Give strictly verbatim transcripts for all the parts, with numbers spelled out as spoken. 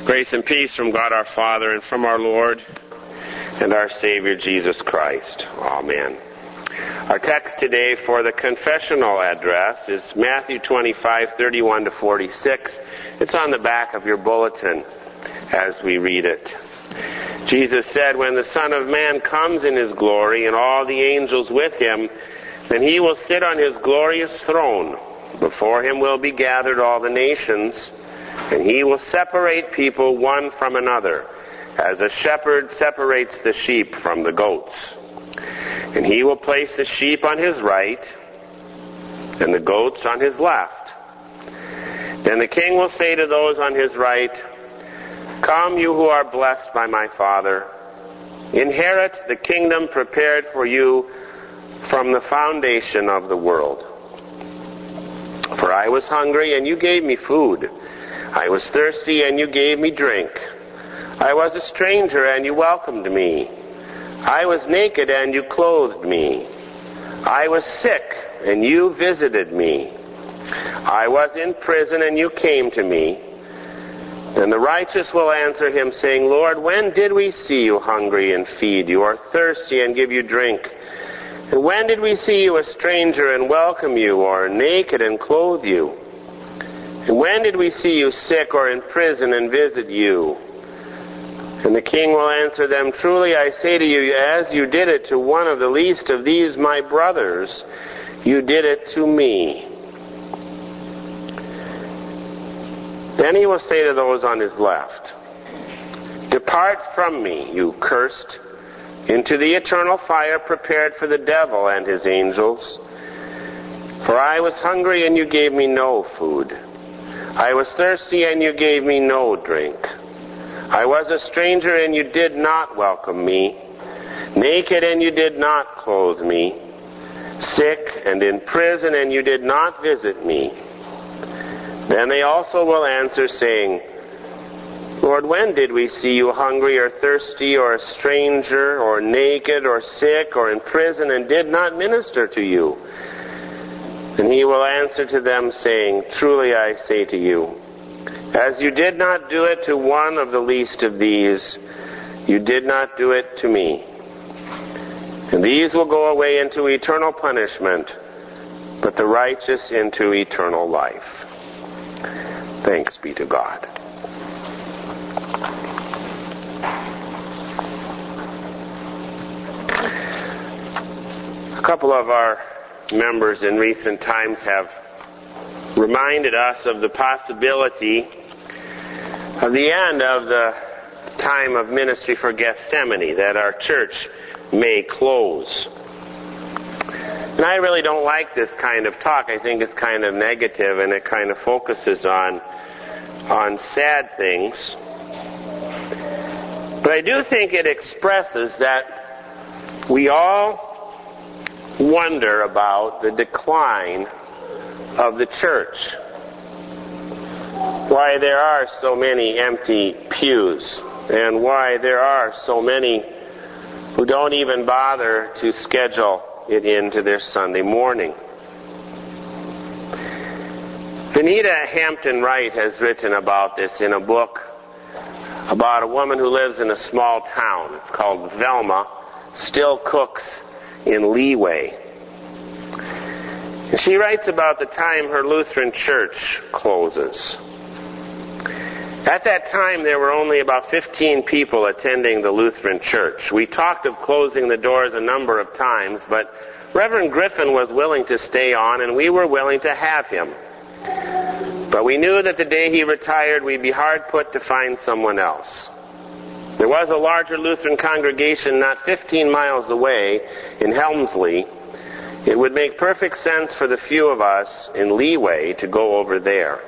Grace and peace from God our Father and from our Lord and our Savior Jesus Christ. Amen. Our text today for the confessional address is Matthew twenty-five, thirty-one to forty-six. It's on the back of your bulletin as we read it. Jesus said, "When the Son of Man comes in his glory and all the angels with him, then he will sit on his glorious throne. Before him will be gathered all the nations, and he will separate people one from another, as a shepherd separates the sheep from the goats. And he will place the sheep on his right, and the goats on his left. Then the king will say to those on his right, 'Come, you who are blessed by my Father, inherit the kingdom prepared for you from the foundation of the world. For I was hungry, and you gave me food. I was thirsty, and you gave me drink. I was a stranger, and you welcomed me. I was naked, and you clothed me. I was sick, and you visited me. I was in prison, and you came to me.' Then the righteous will answer him, saying, 'Lord, when did we see you hungry and feed you, or thirsty and give you drink? And when did we see you a stranger and welcome you, or naked and clothe you? And when did we see you sick or in prison and visit you?' And the king will answer them, 'Truly I say to you, as you did it to one of the least of these my brothers, you did it to me.' Then he will say to those on his left, 'Depart from me, you cursed, into the eternal fire prepared for the devil and his angels. For I was hungry, and you gave me no food. I was thirsty, and you gave me no drink. I was a stranger, and you did not welcome me. Naked, and you did not clothe me. Sick and in prison, and you did not visit me.' Then they also will answer, saying, 'Lord, when did we see you hungry or thirsty or a stranger or naked or sick or in prison and did not minister to you?' And he will answer to them, saying, 'Truly I say to you, as you did not do it to one of the least of these, you did not do it to me.' And these will go away into eternal punishment, but the righteous into eternal life." Thanks be to God. A couple of our members in recent times have reminded us of the possibility of the end of the time of ministry for Gethsemane, that our church may close. And I really don't like this kind of talk. I think it's kind of negative, and it kind of focuses on on sad things. But I do think it expresses that we all wonder about the decline of the church. Why there are so many empty pews, and why there are so many who don't even bother to schedule it into their Sunday morning. Vanita Hampton Wright has written about this in a book about a woman who lives in a small town. It's called Velma Still Cooks in Leeway. And she writes about the time her Lutheran church closes. At that time, there were only about fifteen people attending the Lutheran church. We talked of closing the doors a number of times, but Reverend Griffin was willing to stay on, and we were willing to have him. But we knew that the day he retired, we'd be hard put to find someone else. There was a larger Lutheran congregation not fifteen miles away in Helmsley. It would make perfect sense for the few of us in Leeway to go over there.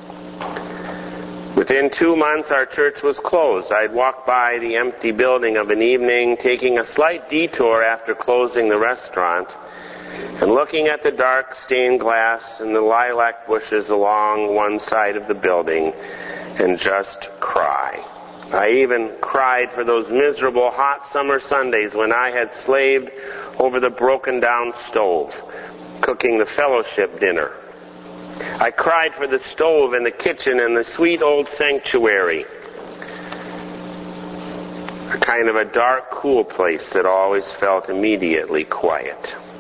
Within two months, our church was closed. I'd walk by the empty building of an evening, taking a slight detour after closing the restaurant, and looking at the dark stained glass and the lilac bushes along one side of the building, and just cry. I even cried for those miserable hot summer Sundays when I had slaved over the broken down stove, cooking the fellowship dinner. I cried for the stove and the kitchen and the sweet old sanctuary. a kind of a dark, cool place that always felt immediately quiet.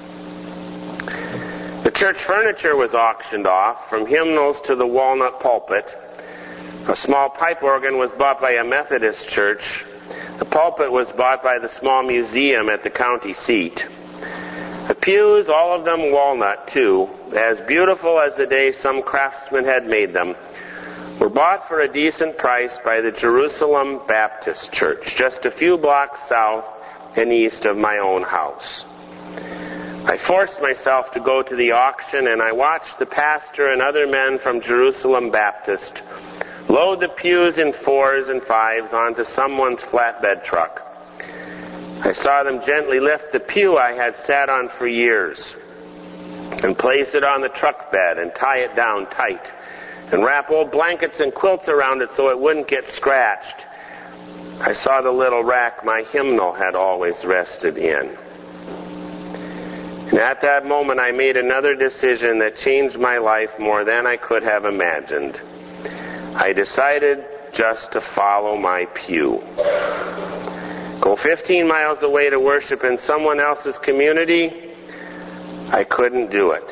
The church furniture was auctioned off, from hymnals to the walnut pulpit. A small pipe organ was bought by a Methodist church. The pulpit was bought by the small museum at the county seat. The pews, all of them walnut too, as beautiful as the day some craftsman had made them, were bought for a decent price by the Jerusalem Baptist Church, just a few blocks south and east of my own house. I forced myself to go to the auction, and I watched the pastor and other men from Jerusalem Baptist load the pews in fours and fives onto someone's flatbed truck. I saw them gently lift the pew I had sat on for years and place it on the truck bed and tie it down tight and wrap old blankets and quilts around it so it wouldn't get scratched. I saw the little rack my hymnal had always rested in. And at that moment I made another decision that changed my life more than I could have imagined. I decided just to follow my pew. Go fifteen miles away to worship in someone else's community? I couldn't do it.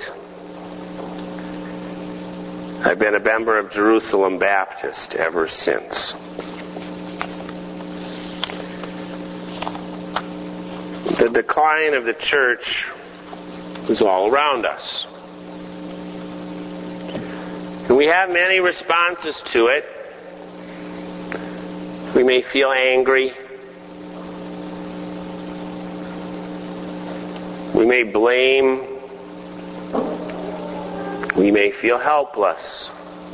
I've been a member of Jerusalem Baptist ever since. The decline of the church is all around us. And we have many responses to it. We may feel angry. We may blame. We may feel helpless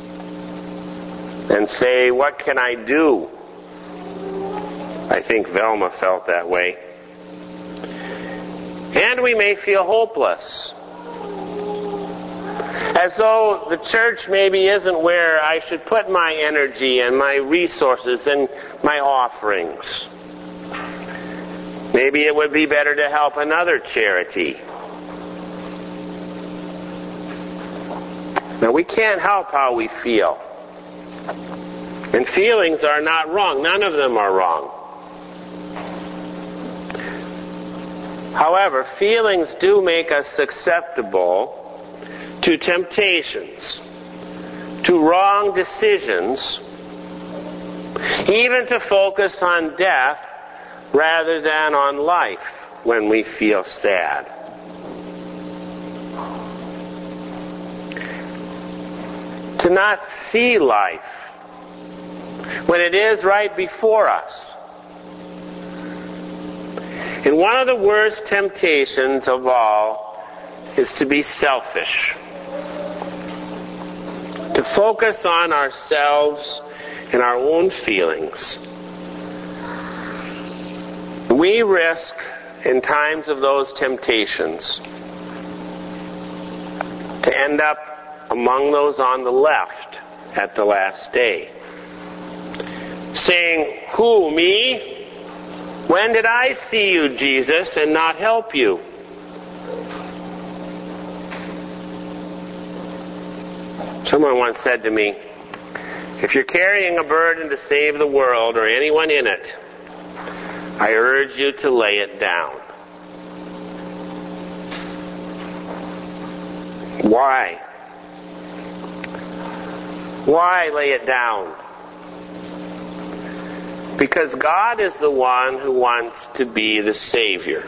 and say, what can I do? I think Velma felt that way. And we may feel hopeless, as though the church maybe isn't where I should put my energy and my resources and my offerings. Maybe it would be better to help another charity. Now, we can't help how we feel. And feelings are not wrong. None of them are wrong. However, feelings do make us susceptible to temptations, to wrong decisions, even to focus on death rather than on life when we feel sad. To not see life when it is right before us. And one of the worst temptations of all is to be selfish. To focus on ourselves and our own feelings. We risk, in times of those temptations, to end up among those on the left at the last day. Saying, who, me? When did I see you, Jesus, and not help you? Someone once said to me, if you're carrying a burden to save the world or anyone in it, I urge you to lay it down. Why? Why lay it down? Because God is the one who wants to be the Savior.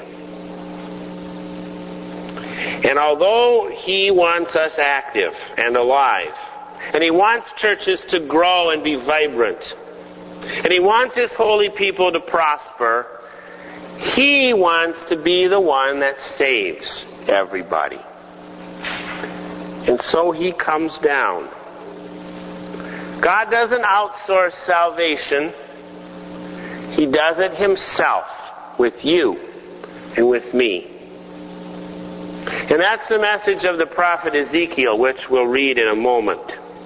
And although He wants us active and alive, and He wants churches to grow and be vibrant, and He wants His holy people to prosper, He wants to be the one that saves everybody. And so He comes down. God doesn't outsource salvation. He does it Himself with you and with me. And that's the message of the prophet Ezekiel, which we'll read in a moment.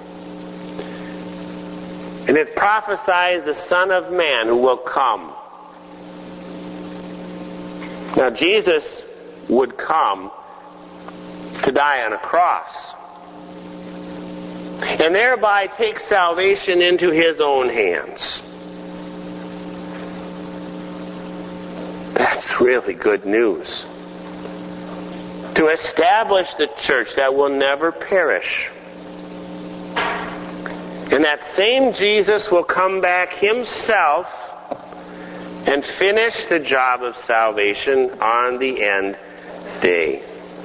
And it prophesies the Son of Man who will come. Now, Jesus would come to die on a cross, and thereby take salvation into His own hands. That's really good news. To establish the church that will never perish. And that same Jesus will come back himself and finish the job of salvation on the end day.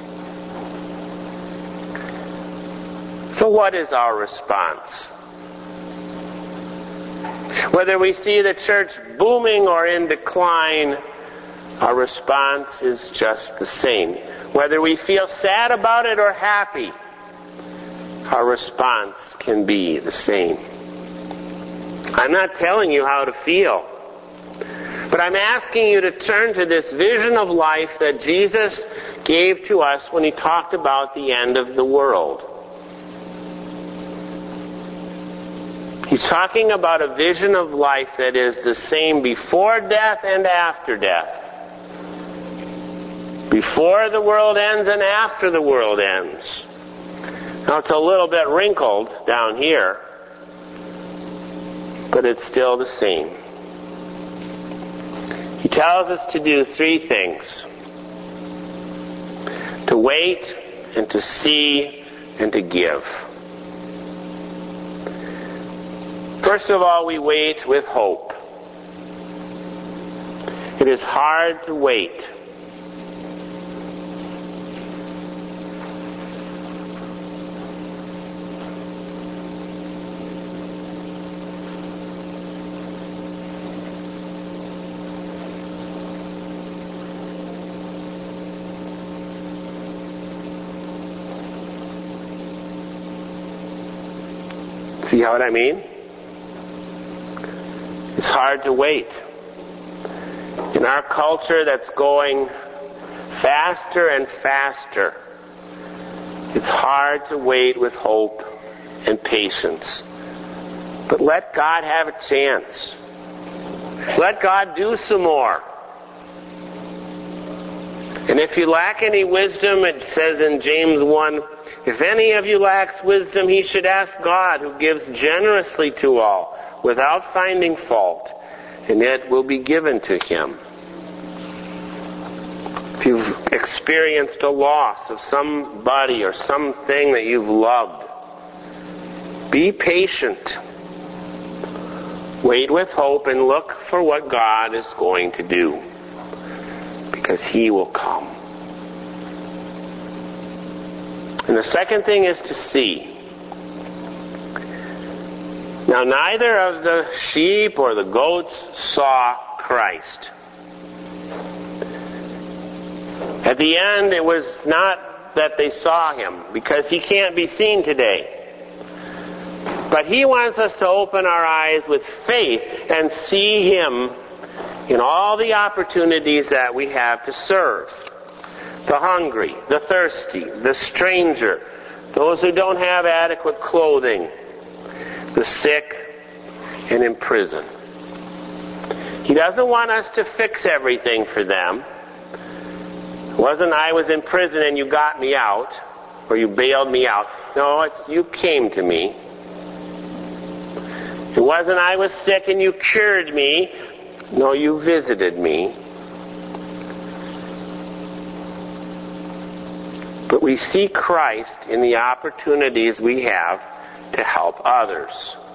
So what is our response? Whether we see the church booming or in decline, our response is just the same. Whether we feel sad about it or happy, our response can be the same. I'm not telling you how to feel, but I'm asking you to turn to this vision of life that Jesus gave to us when he talked about the end of the world. He's talking about a vision of life that is the same before death and after death. Before the world ends and after the world ends. Now it's a little bit wrinkled down here, but it's still the same. He tells us to do three things. To wait and to see and to give. First of all, we wait with hope. It is hard to wait. See what I mean? It's hard to wait. In our culture that's going faster and faster, it's hard to wait with hope and patience. But let God have a chance. Let God do some more. And if you lack any wisdom, it says in James one, if any of you lacks wisdom, he should ask God, who gives generously to all, without finding fault, and it will be given to him. If you've experienced a loss of somebody or something that you've loved, be patient. Wait with hope and look for what God is going to do, because he will come. And the second thing is to see. Now, neither of the sheep or the goats saw Christ. At the end, it was not that they saw him, because he can't be seen today. But he wants us to open our eyes with faith and see him in all the opportunities that we have to serve. The hungry, the thirsty, the stranger, those who don't have adequate clothing, the sick, and in prison. He doesn't want us to fix everything for them. It wasn't I was in prison and you got me out, or you bailed me out. No, it's you came to me. It wasn't I was sick and you cured me. No, you visited me. But we see Christ in the opportunities we have to help others.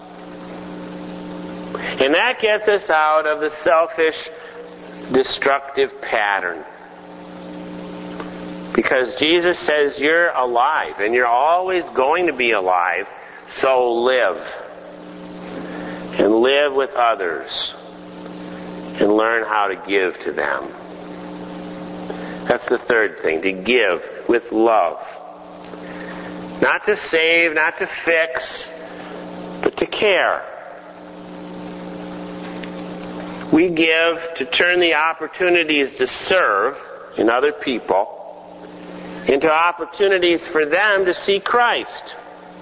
And that gets us out of the selfish, destructive pattern. Because Jesus says you're alive, and you're always going to be alive, so live. And live with others. And learn how to give to them. That's the third thing, to give with love. Not to save, not to fix, but to care. We give to turn the opportunities to serve in other people into opportunities for them to see Christ.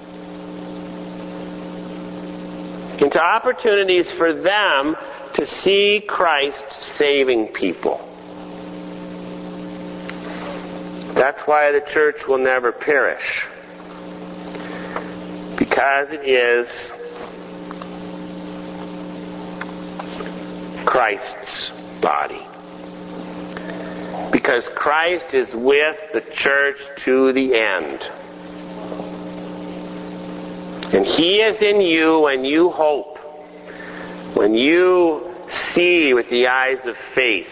Into opportunities for them to see Christ saving people. That's why the church will never perish. Because it is Christ's body. because Christ is with the church to the end. And He is in you when you hope, when you see with the eyes of faith,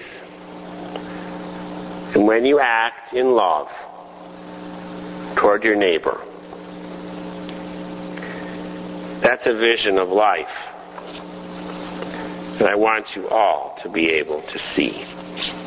and when you act in love toward your neighbor. That's a vision of life that I want you all to be able to see.